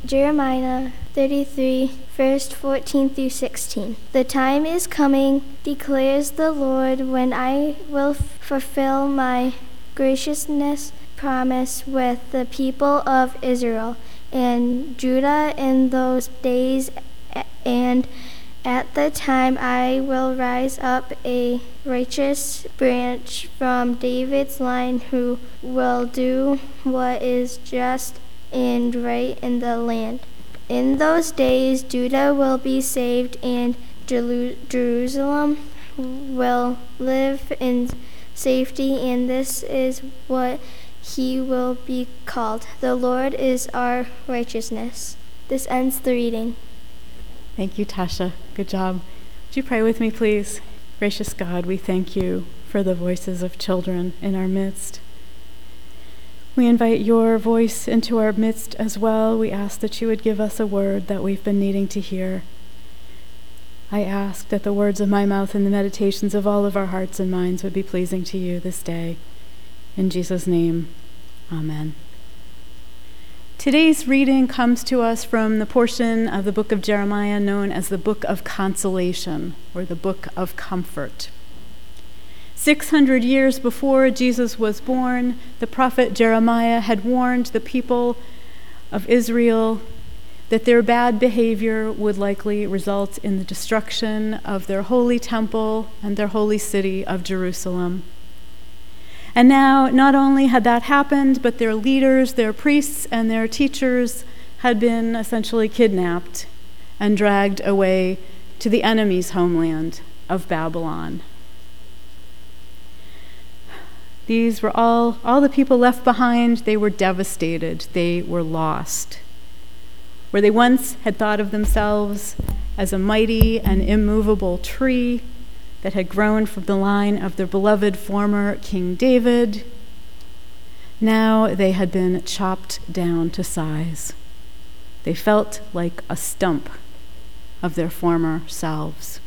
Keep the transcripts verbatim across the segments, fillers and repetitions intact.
Jeremiah thirty-three, verse fourteen through sixteen. The time is coming, declares the Lord, when I will fulfill my graciousness promise with the people of Israel and Judah in those days, and at the time I will rise up a righteous branch from David's line who will do what is just and right in the land. In those days Judah will be saved, and Jerusalem will live in safety, and this is what he will be called. The Lord is our righteousness. This ends the reading. Thank you, Tasha. Good job. Would you pray with me, please? Gracious God, we thank you for the voices of children in our midst. We invite your voice into our midst as well. We ask that you would give us a word that we've been needing to hear. I ask that the words of my mouth and the meditations of all of our hearts and minds would be pleasing to you this day. In Jesus' name, amen. Today's reading comes to us from the portion of the book of Jeremiah known as the Book of Consolation, or the Book of Comfort. Six hundred years before Jesus was born, the prophet Jeremiah had warned the people of Israel that their bad behavior would likely result in the destruction of their holy temple and their holy city of Jerusalem. And now, not only had that happened, but their leaders, their priests, and their teachers had been essentially kidnapped and dragged away to the enemy's homeland of Babylon. These were all, all the people left behind. They were devastated. They were lost. Where they once had thought of themselves as a mighty and immovable tree that had grown from the line of their beloved former King David, now they had been chopped down to size. They felt like a stump of their former selves.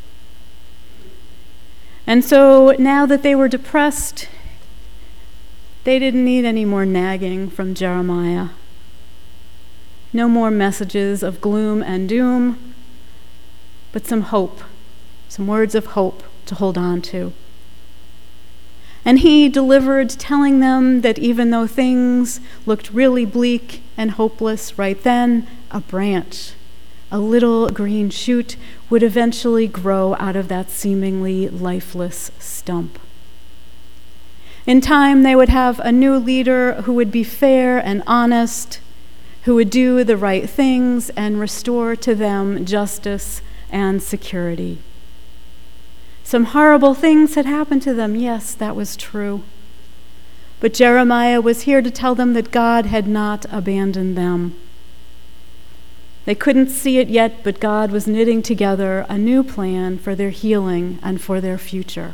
And so now that they were depressed, they didn't need any more nagging from Jeremiah. No more messages of gloom and doom, but some hope, some words of hope to hold on to. And he delivered, telling them that even though things looked really bleak and hopeless right then, a branch, a little green shoot, would eventually grow out of that seemingly lifeless stump. In time, they would have a new leader who would be fair and honest, who would do the right things and restore to them justice and security. Some horrible things had happened to them. Yes, that was true. But Jeremiah was here to tell them that God had not abandoned them. They couldn't see it yet, but God was knitting together a new plan for their healing and for their future.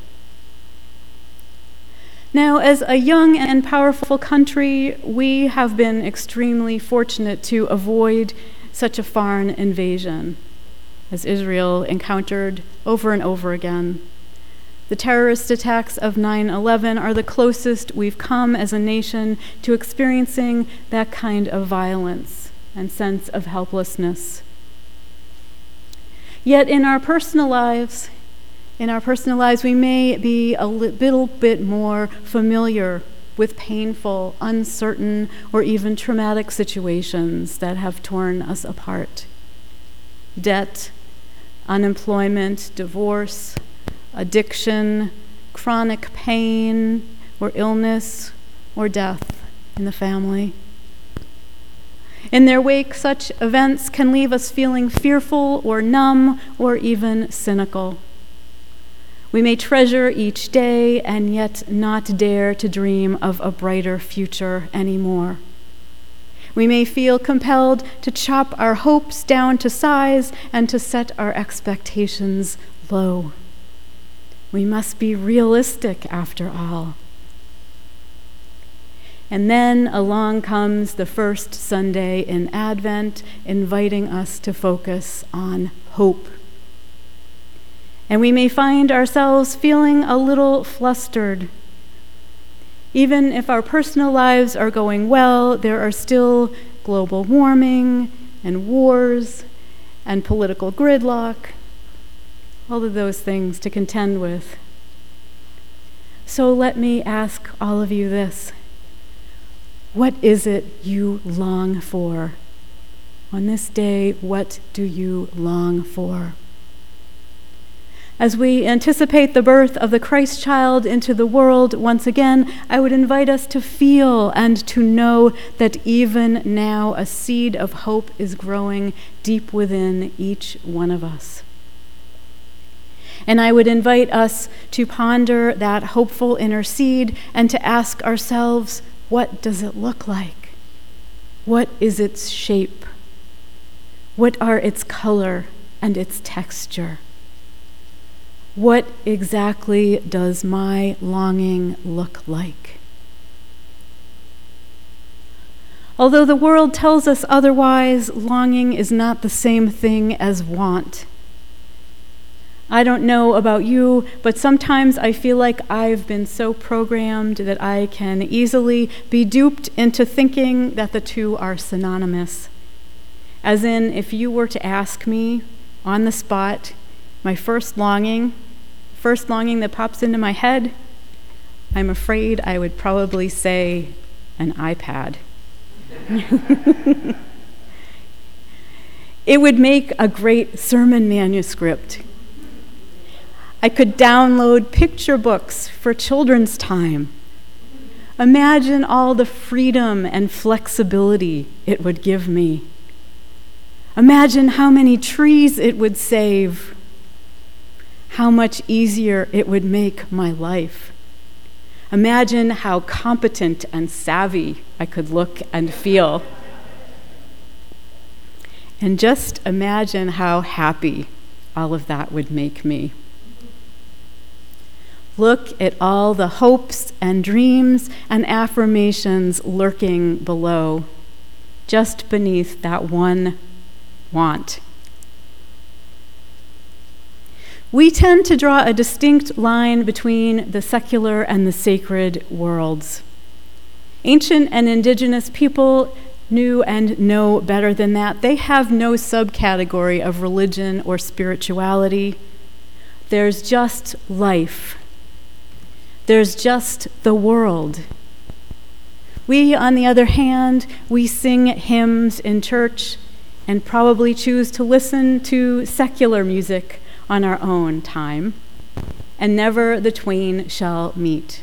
Now, as a young and powerful country, we have been extremely fortunate to avoid such a foreign invasion, as Israel encountered over and over again. The terrorist attacks of nine eleven are the closest we've come as a nation to experiencing that kind of violence and sense of helplessness. Yet in our personal lives, in our personal lives, we may be a little bit more familiar with painful, uncertain, or even traumatic situations that have torn us apart. Debt, unemployment, divorce, addiction, chronic pain, or illness, or death in the family. In their wake, such events can leave us feeling fearful or numb or even cynical. We may treasure each day and yet not dare to dream of a brighter future anymore. We may feel compelled to chop our hopes down to size and to set our expectations low. We must be realistic after all. And then along comes the first Sunday in Advent, inviting us to focus on hope. And we may find ourselves feeling a little flustered. Even if our personal lives are going well, there are still global warming, and wars and political gridlock, all of those things to contend with. So let me ask all of you this. What is it you long for? On this day, what do you long for? As we anticipate the birth of the Christ child into the world once again, I would invite us to feel and to know that even now a seed of hope is growing deep within each one of us. And I would invite us to ponder that hopeful inner seed and to ask ourselves, what does it look like? What is its shape? What are its color and its texture? What exactly does my longing look like? Although the world tells us otherwise, longing is not the same thing as want. I don't know about you, but sometimes I feel like I've been so programmed that I can easily be duped into thinking that the two are synonymous. As in, if you were to ask me on the spot, my first longing, first longing that pops into my head, I'm afraid I would probably say an iPad. It would make a great sermon manuscript. I could download picture books for children's time. Imagine all the freedom and flexibility it would give me. Imagine how many trees it would save. How much easier it would make my life. Imagine how competent and savvy I could look and feel. And just imagine how happy all of that would make me. Look at all the hopes and dreams and affirmations lurking below, just beneath that one want. We tend to draw a distinct line between the secular and the sacred worlds. Ancient and indigenous people knew and know better than that. They have no subcategory of religion or spirituality. There's just life. There's just the world. We, on the other hand, we sing hymns in church and probably choose to listen to secular music on our own time, and never the twain shall meet.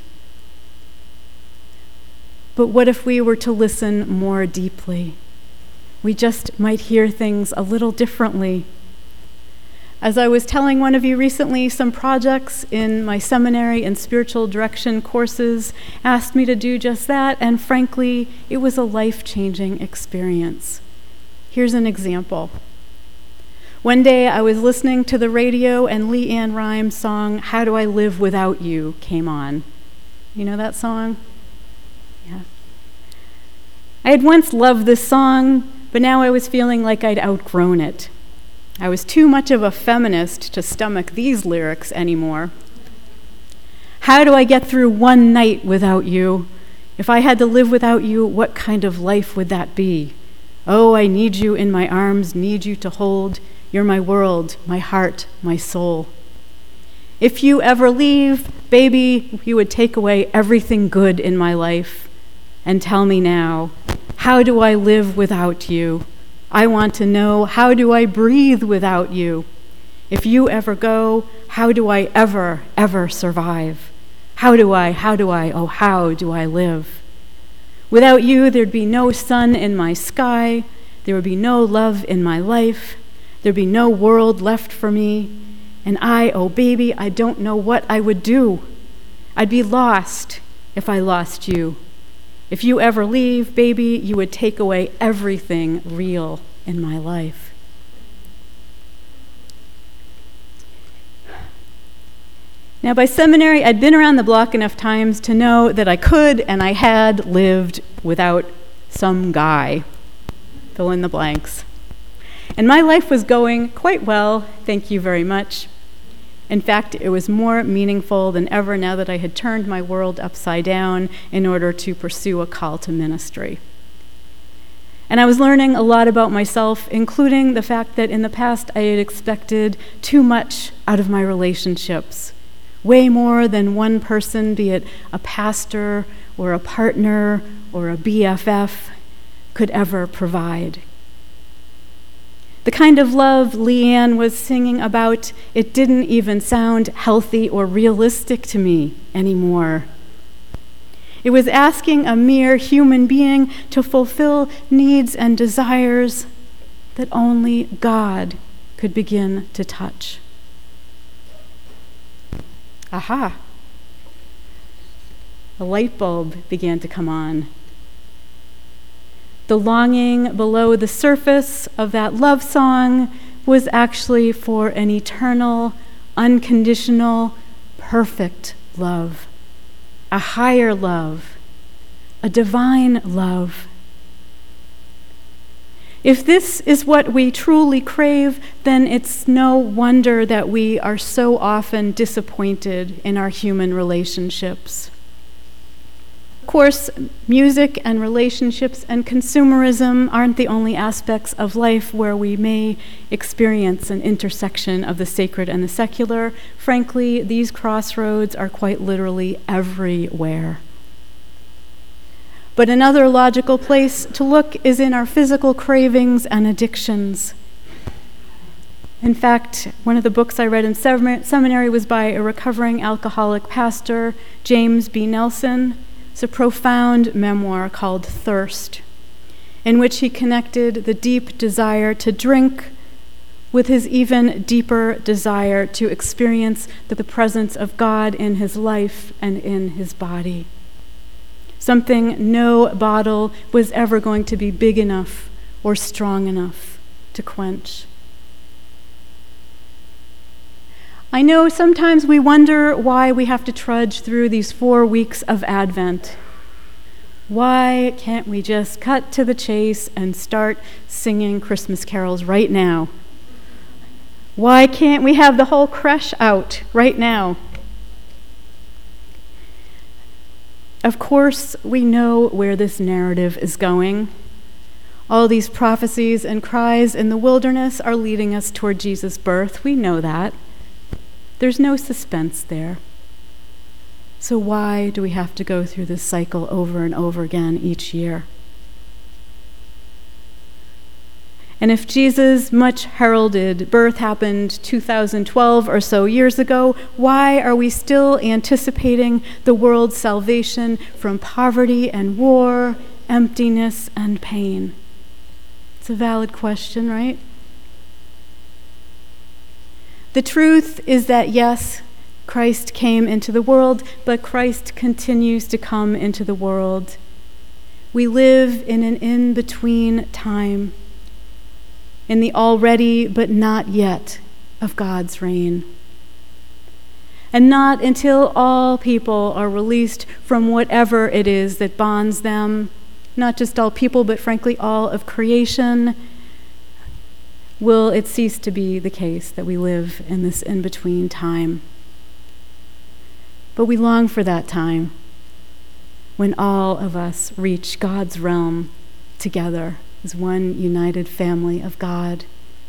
But what if we were to listen more deeply? We just might hear things a little differently. As I was telling one of you recently, some projects in my seminary and spiritual direction courses asked me to do just that, and frankly, it was a life-changing experience. Here's an example. One day I was listening to the radio and LeAnn Rimes' song, How Do I Live Without You, came on. You know that song? Yeah. I had once loved this song, but now I was feeling like I'd outgrown it. I was too much of a feminist to stomach these lyrics anymore. How do I get through one night without you? If I had to live without you, what kind of life would that be? Oh, I need you in my arms, need you to hold. You're my world, my heart, my soul. If you ever leave, baby, you would take away everything good in my life. And tell me now, how do I live without you? I want to know, how do I breathe without you? If you ever go, how do I ever, ever survive? How do I, how do I, oh, how do I live? Without you, there'd be no sun in my sky. There would be no love in my life. There'd be no world left for me. And I, oh baby, I don't know what I would do. I'd be lost if I lost you. If you ever leave, baby, you would take away everything real in my life. Now, by seminary, I'd been around the block enough times to know that I could and I had lived without some guy. Fill in the blanks. And my life was going quite well, thank you very much. In fact, it was more meaningful than ever now that I had turned my world upside down in order to pursue a call to ministry. And I was learning a lot about myself, including the fact that in the past I had expected too much out of my relationships, way more than one person, be it a pastor or a partner or a B F F, could ever provide. The kind of love Leanne was singing about, it didn't even sound healthy or realistic to me anymore. It was asking a mere human being to fulfill needs and desires that only God could begin to touch. Aha! A light bulb began to come on. The longing below the surface of that love song was actually for an eternal, unconditional, perfect love. A higher love, a divine love. If this is what we truly crave, then it's no wonder that we are so often disappointed in our human relationships. Of course, music and relationships and consumerism aren't the only aspects of life where we may experience an intersection of the sacred and the secular. Frankly, these crossroads are quite literally everywhere. But another logical place to look is in our physical cravings and addictions. In fact, one of the books I read in seminary was by a recovering alcoholic pastor, James B. Nelson. It's a profound memoir called Thirst, in which he connected the deep desire to drink with his even deeper desire to experience the presence of God in his life and in his body. Something no bottle was ever going to be big enough or strong enough to quench. I know sometimes we wonder why we have to trudge through these four weeks of Advent. Why can't we just cut to the chase and start singing Christmas carols right now? Why can't we have the whole creche out right now? Of course, we know where this narrative is going. All these prophecies and cries in the wilderness are leading us toward Jesus' birth. We know that. There's no suspense there. So why do we have to go through this cycle over and over again each year? And if Jesus' much heralded birth happened two thousand twelve or so years ago, why are we still anticipating the world's salvation from poverty and war, emptiness and pain? It's a valid question, right? The truth is that, yes, Christ came into the world, but Christ continues to come into the world. We live in an in-between time, in the already but not yet of God's reign. And not until all people are released from whatever it is that bonds them, not just all people, but frankly all of creation, will it cease to be the case that we live in this in-between time. But we long for that time when all of us reach God's realm together as one united family of God.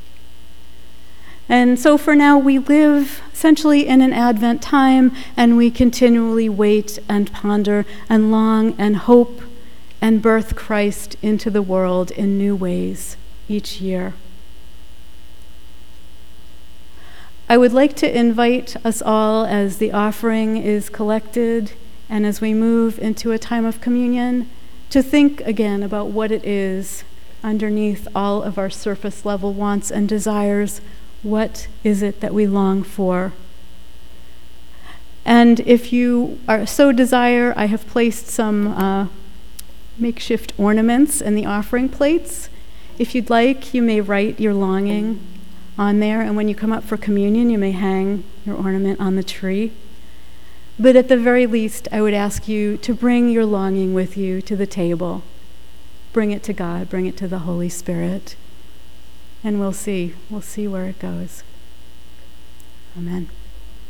And so for now, we live essentially in an Advent time, and we continually wait and ponder and long and hope and birth Christ into the world in new ways each year. I would like to invite us all, as the offering is collected and as we move into a time of communion, to think again about what it is underneath all of our surface level wants and desires. What is it that we long for? And if you are so desire, I have placed some uh, makeshift ornaments in the offering plates. If you'd like, you may write your longing on there, and when you come up for communion, you may hang your ornament on the tree. But at the very least, I would ask you to bring your longing with you to the table. Bring it to God, bring it to the Holy Spirit, and we'll see. We'll see where it goes. Amen.